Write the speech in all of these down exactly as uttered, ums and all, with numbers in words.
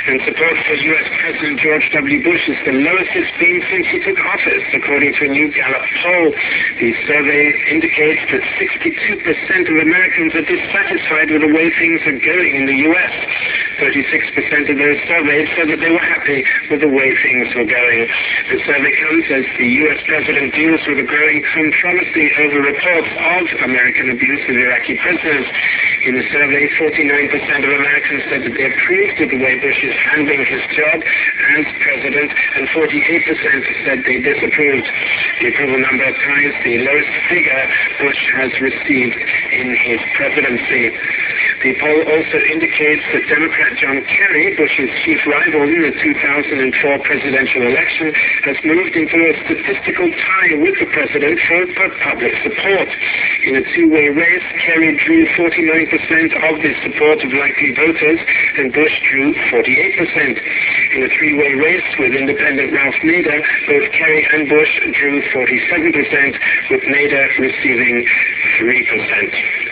And support for U S President George W. Bush is the lowest it's been since he took office, according to a new Gallup poll. The survey indicates that sixty-two percent of Americans are dissatisfied with the way things are going in the U S thirty-six percent of those surveyed said that they were happy with the way things were going. The survey comes as the U S president deals with a growing controversy over reports of American abuse of Iraqi prisoners. In the survey, forty-nine percent of Americans said that they approved of the way Bush is handling his job as president, and forty-eight percent said they disapproved. The approval number ties the lowest figure Bush has received in his presidency. The poll also indicates that Democrat John Kerry, Bush's chief rival in the two thousand four presidential election, has moved into a statistical tie with the president for public support. In a two-way race, Kerry drew forty-nine percent of the support of likely voters, and Bush drew forty-eight percent. In a three-way race with independent Ralph Nader, both Kerry and Bush drew forty-seven percent, with Nader receiving three percent.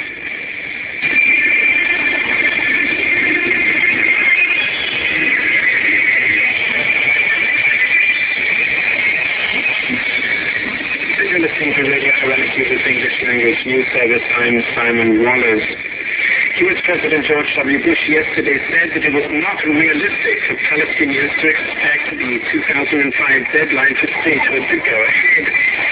Listening to Radio Hierarchy English Language News Service, I'm Simon Wallace. U S President George W. Bush yesterday said that it was not realistic for Palestinians to expect the two thousand five deadline for statehood to go ahead.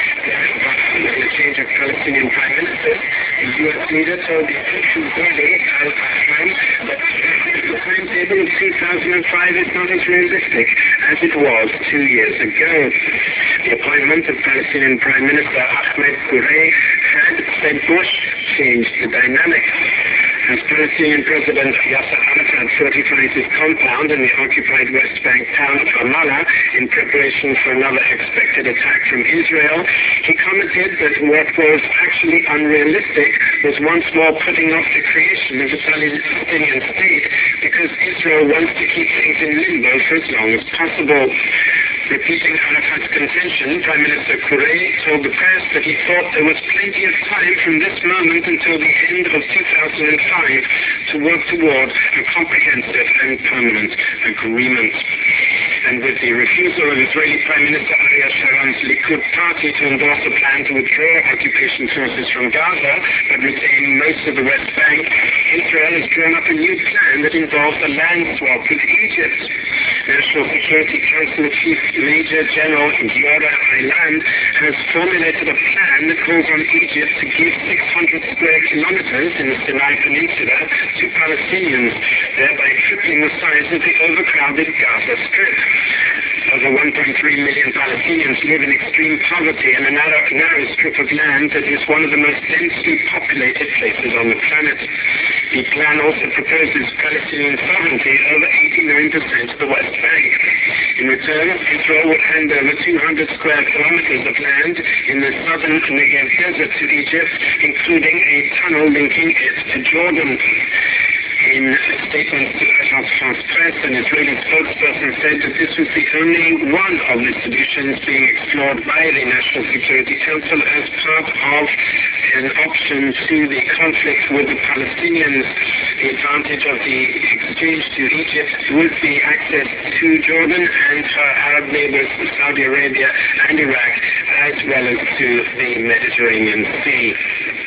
With the change of Palestinian Prime Minister, the U S leader told the Egyptian daily Al-Ahram that the timetable of two thousand five is not as realistic as it was two years ago. The appointment of Palestinian Prime Minister Ahmed Kurey had, said Bush, changed the dynamic. As Palestinian President Yasser Arafat fortifies his compound in the occupied West Bank town of Ramallah in preparation for another expected attack from Israel, he commented that what was actually unrealistic was once more putting off the creation of a Palestinian state because Israel wants to keep things in limbo for as long as possible. Repeating Arafat's contention, Prime Minister Kurey told the press that he thought there was plenty of time from this moment until the end of two thousand five to work toward a comprehensive and permanent agreement. And with the refusal of Israeli Prime Minister Ariel Sharon's Likud party to endorse a plan to withdraw occupation forces from Gaza but retain most of the West Bank, Israel has drawn up a new plan that involves a land swap with Egypt. National Security Council Chief Major General Giora Eiland has formulated a plan that calls on Egypt to give six hundred square kilometers in the Sinai Peninsula to Palestinians, thereby tripling the size of the overcrowded Gaza Strip. Over one point three million Palestinians live in extreme poverty in a narrow, narrow strip of land that is one of the most densely populated places on the planet. The plan also proposes Palestinian sovereignty over eighty-nine percent of the West Bank. In return, Israel would hand over two hundred square kilometers of land in the southern Negev desert to Egypt, including a tunnel linking it to Jordan. In a statement to Agence France Presse, an Israeli spokesperson said that this was the only one of the solutions being explored by the National Security Council as part of an option to the conflict with the Palestinians. The advantage of the exchange to Egypt would be access to Jordan and her Arab neighbors, Saudi Arabia and Iraq, as well as to the Mediterranean Sea.